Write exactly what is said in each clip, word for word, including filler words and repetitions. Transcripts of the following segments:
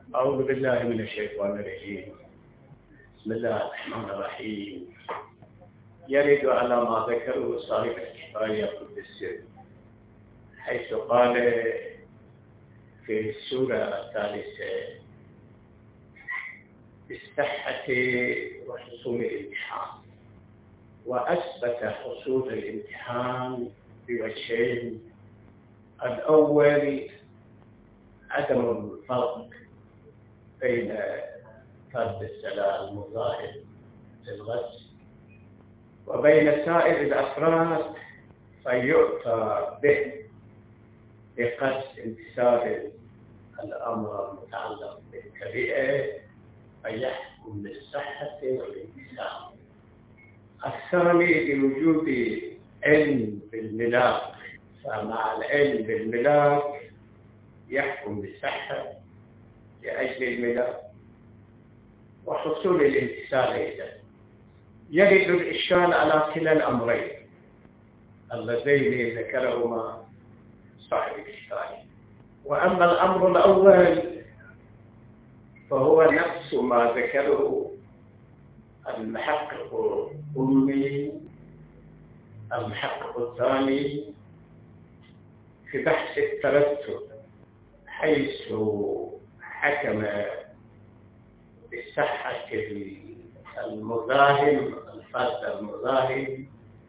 أعوذ بالله من الشيطان الرجيم. بسم الله الرحمن الرحيم. يرد على ما ذكره صاحب الكفاية قدس حيث قال في السورة الثالثة بالصحة وحصول الامتحان، وأثبت حصول الامتحان بوجهين: الأول عدم الفرق بين فرد الصلاة المظاهر للغسل وبين سائر الأفراد، فيؤتى به بقصد امتثال الأمر المتعلق بالتبعية فيحكم بالصحة والامتثال. الثاني بوجود علم بالملاك، فمع العلم بالملاك يحكم بالصحة لأجل الملاك وحصول الامتثال أيضا. يرد الإشكال على كلا الأمرين اللذين ذكرهما صاحب الكفاية. وأما الأمر الأول فهو نفس ما ذكره المحقق الأمي المحقق الثاني في بحث الترتب، حيث حكم بصحة المظاهر الفرد المظاهر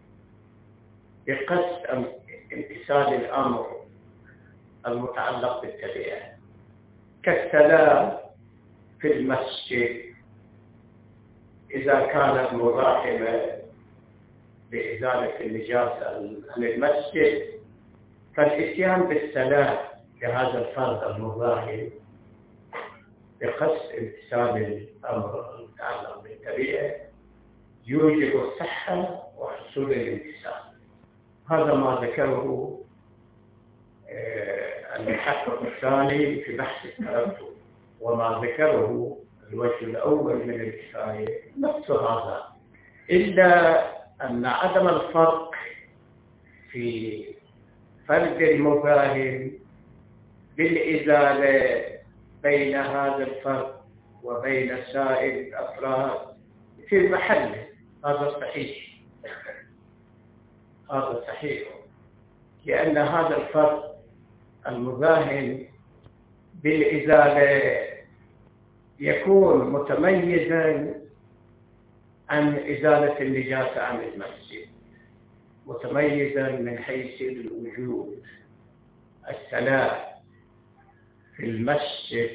بقصد امتثال الأمر المتعلق بالتبعية، كالسلام في المسجد إذا كانت مزاحمة بإزالة النجاسة عن المسجد، فالإتيان بالسلام لهذا الفرد المظاهر بقصد امتثال الأمر المتعلق بالتبعية يوجب الصحة وحصول الامتثال. هذا ما ذكره المحقق الثاني في بحث الترتب، وما ذكره الوجه الأول من الكفاية نفس هذا، إلا أن عدم الفرق في فرد المظاهر بالإزالة بين هذا الفرد وبين سائر الأفراد في محله، هذا صحيح. هذا صحيح لأن هذا الفرد المظاهر بالإزالة يكون متميزا عن إزالة النجاسة عن المسجد، متميزا من حيث الوجود. الصلاة في المسجد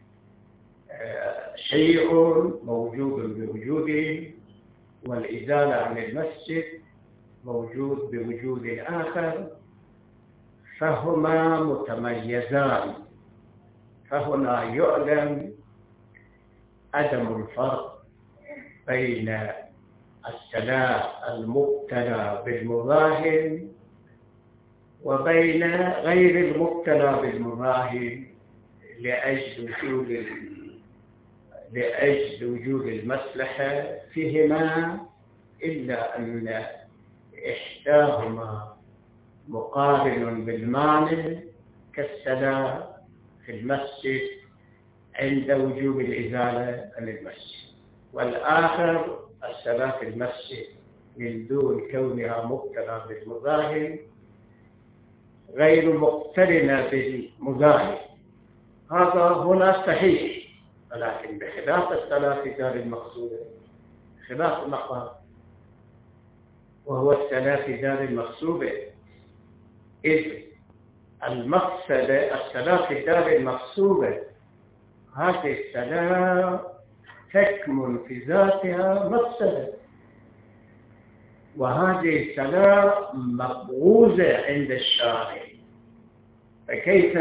شيء موجود بوجوده، والإزالة عن المسجد موجود بوجود آخر، فهما متميزان. فهنا يعلم عدم الفرق بين الصلاة المبتلى بالمظاهر وبين غير المبتلى بالمظاهر لأجل وجود لأجل وجود المصلحة فيهما، إلا أن إحداهما مقارن بالمعنى كالصلاة في المسجد عند وجوب الإزالة عن المسجد، والآخر الصلاة في المسجد من دون كونها مبتلى بالمظاهر غير مقترنة بالمظاهر. هذا هنا صحيح، ولكن بخلاف الصلاة في دار المقصودة، خلاف المقام، وهو الصلاة في دار المقصودة، إذ المقصدة الصلاة في دار المقصودة هذه الصلاة تكمن في ذاتها مقصدة، وهذه الصلاة مبغوزة عند الشارع، فكيف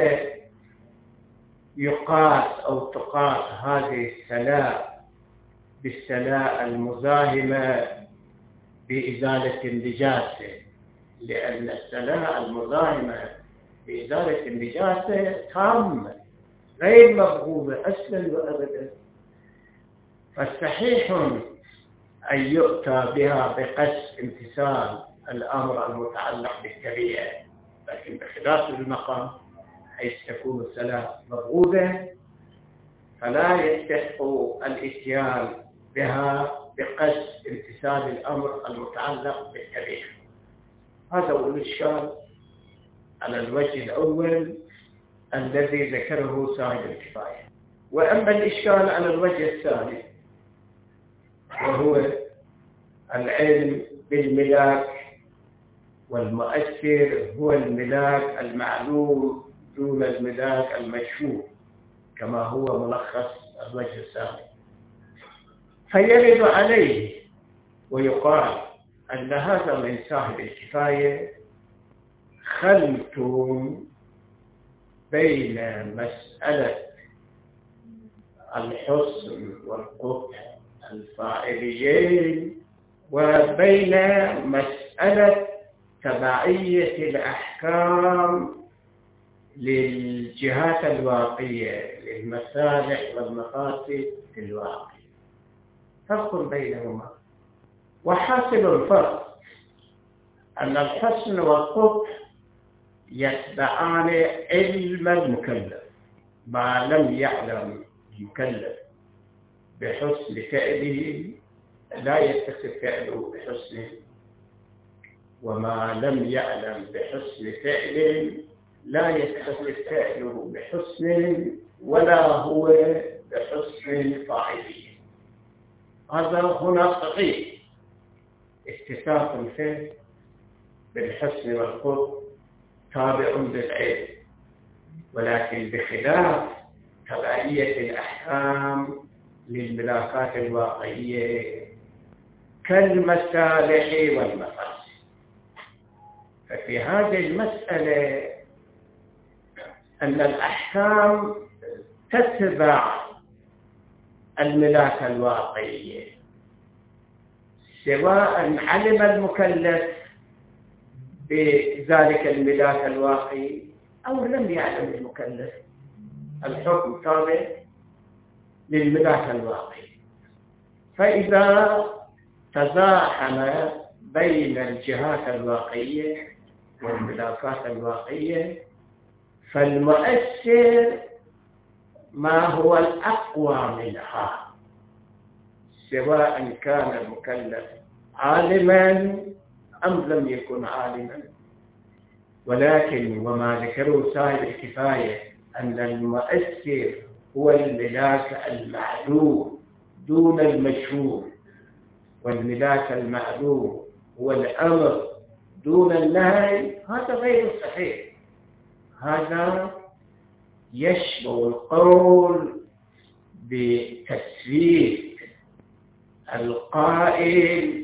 يقاس أو تقاس هذه الصلاة بالصلاة المزاحمة بإزالة النجاسة؟ لأن الصلاة المزاحمة بإزالة النجاسة تامة غير مبغوضة أصلا وأبدا، فالصحيح أن يؤتى بها بقصد امتثال الأمر المتعلق بالتبعية، لكن بخلاف المقام حيث تكون الصلاة مبغوضة فلا يستحق الإتيان بها بقصد امتثال الأمر المتعلق بالتبعية. هذا هو الإشكال على الوجه الأول الذي ذكره صاحب الكفاية. وأما الإشكال على الوجه الثاني وهو العلم بالملاك، والمؤثر هو الملاك المعلوم دون الملاك المشهور كما هو ملخص الوجه الثاني. فيرد عليه ويقال أن هذا من صاحب الكفاية خلط بين مسألة الحسن والقبح الفاعليين وبين مسألة تبعية الأحكام للجهات الواقعية للمصالح والمقاصد الواقع. فرق بينهما، وحاصل الفرق أن الحسن والقبح يتبعان علم المكلف، ما لم يعلم المكلف بحسن فعله لا يتصف فعله بحسنه، وما لم يعلم بحسن فعله لا يتصف فعله بحسن ولا هو بحسن فاعله. هذا هنا صحيح اتصاف الفعل بالحسن والقبح تابع للعلم، ولكن بخلاف تبعية الأحكام للملاكات الواقعية كالمصالح والمقاصد. ففي هذه المسألة أن الأحكام تتبع الملاك الواقعية، سواء علم المكلف بذلك الملاك الواقعي أو لم يعلم المكلف. الحكم تابع للملاك الواقعي. فإذا تزاحم بين الجهات الواقعية والملاكات الواقعية فالمؤثر ما هو الأقوى منها، سواء كان المكلف عالما أم لم يكن عالما. ولكن وما ذكره صاحب الكفاية أن المؤثر هو الملاك المعلوم دون المشهور، والملاك المعلوم هو الأمر دون النهي، هذا غير صحيح. هذا يشبه القول بتسوية القائل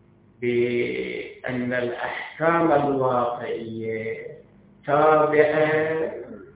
بأن الأحكام الواقعية تابعة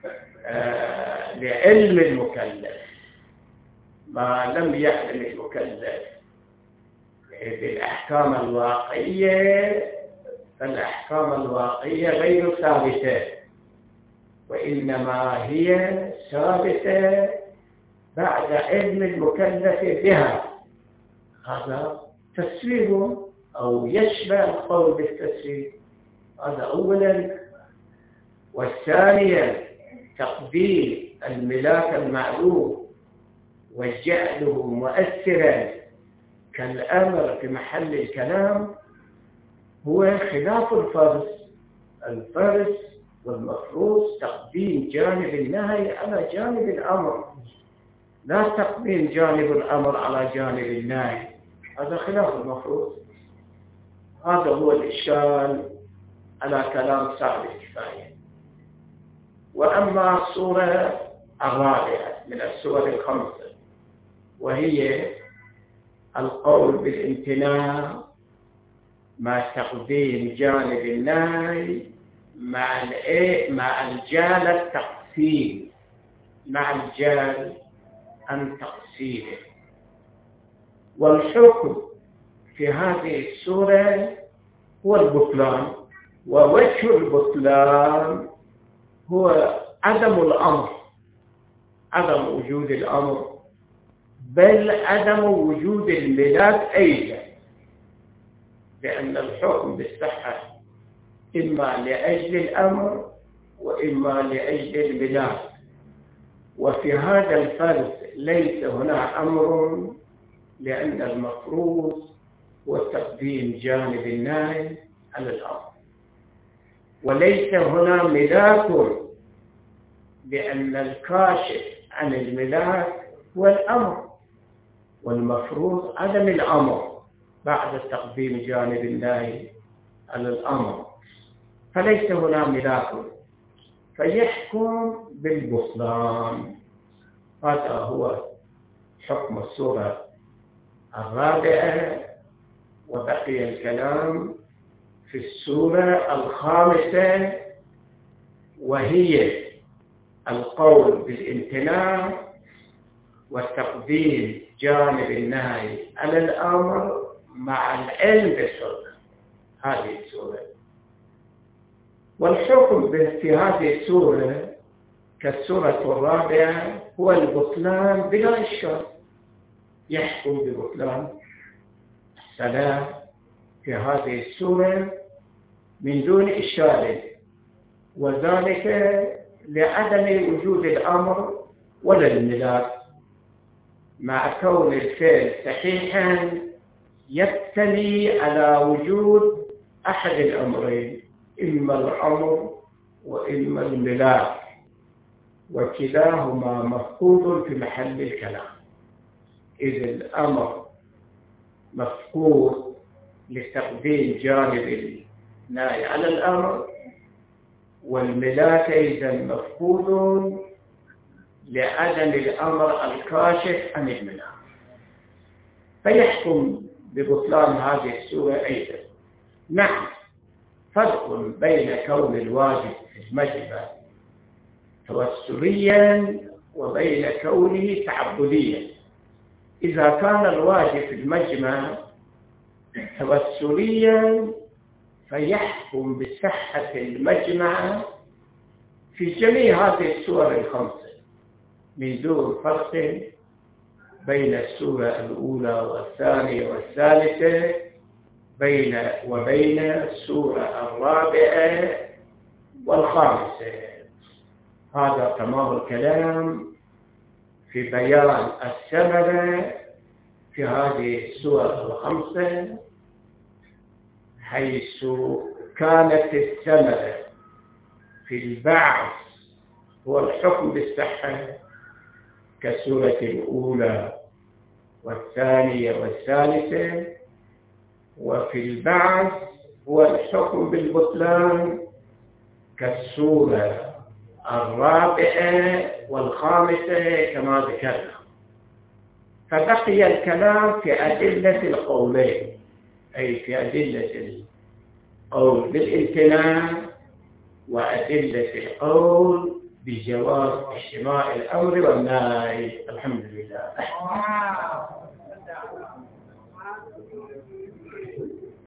لعلم المكلف ما لم يعلم المكلف بالأحكام الواقعية، فالأحكام الواقعية غير ثابتة، وإنما هي ثابتة بعد علم المكلف بها. هذا تسويب أو يشبه القول بالتسويب. هذا أولا. والثانيا تقديم الملاك المعلوم وجعله مؤثرا كالأمر في محل الكلام هو خلاف الفرض. الفرض والمفروض تقديم جانب النهي على جانب الأمر، لا تقديم جانب الأمر على جانب النهي، هذا خلاف المفروض. هذا هو الإشكال على كلام صاحب الكفاية. وأما الصورة الرابعة من الصور الخمسة وهي القول بالامتناع مع تقديم جانب النهي مع مع الجال التقسيم مع الجال عن تقسيمه. والحكم في هذه السورة هو البطلان، ووجه البطلان هو عدم الأمر، عدم وجود الأمر، بل عدم وجود الملاك أيضا، لأن الحكم بالصحة إما لأجل الأمر وإما لأجل الملاك. وفي هذا الفرد ليس هنا أمر، لأن المفروض هو تقديم جانب النهي على الأمر، وليس هنا ملاك، لأن الكاشف عن الملاك هو الأمر، والمفروض عدم الأمر بعد تقديم جانب النهي على الأمر، فليس هنا ملاك، فيحكم بالبطلان. هذا هو حكم السورة الرابعة. وبقي الكلام في السورة الخامسة، وهي القول بالامتناع وتقديم جانب النهي على الأمر مع العلم بالسنة. هذه السورة، والحكم في هذه السورة كالسورة الرابعة هو البطلان بلا إشكال، يحكم ببطلان الصلاة في هذه السورة من دون إشكال، وذلك لعدم وجود الأمر ولا الملاك، مع كون الفعل صحيحا يبتلي على وجود أحد الأمرين، إما الأمر وإما الملاك، وكلاهما مفقود في محل الكلام. إذ الأمر مفقود لتقديم جانب النهي على الأمر، والملاك إذا مفقود لعدم الأمر الكاشف عن الملاك، فيحكم ببطلان هذه السورة أيضا. نعم، فرق بين كون الواجب في المجمع توسليا وبين كونه تعبديا. إذا كان الواجب في المجمع توسليا فيحكم بصحة المجمع في جميع هذه السور الخمسة من دون فرق بين السورة الأولى والثانية والثالثة بين وبين السورة الرابعة والخامسة. هذا تمام الكلام في بيان الثمرة في هذه السور الخمسة، حيث كانت الثمرة في البعث هو الحكم بالصحة كالسورة الأولى والثانية والثالثة، وفي البعث هو الحكم بالبطلان كالسورة الرابعة والخامسة كما ذكرنا. فبقي الكلام في أدلة القولين، أي في أدلة القول بالامتناع وأدلة القول بجواز اجتماع الأمر والنهي. الحمد لله.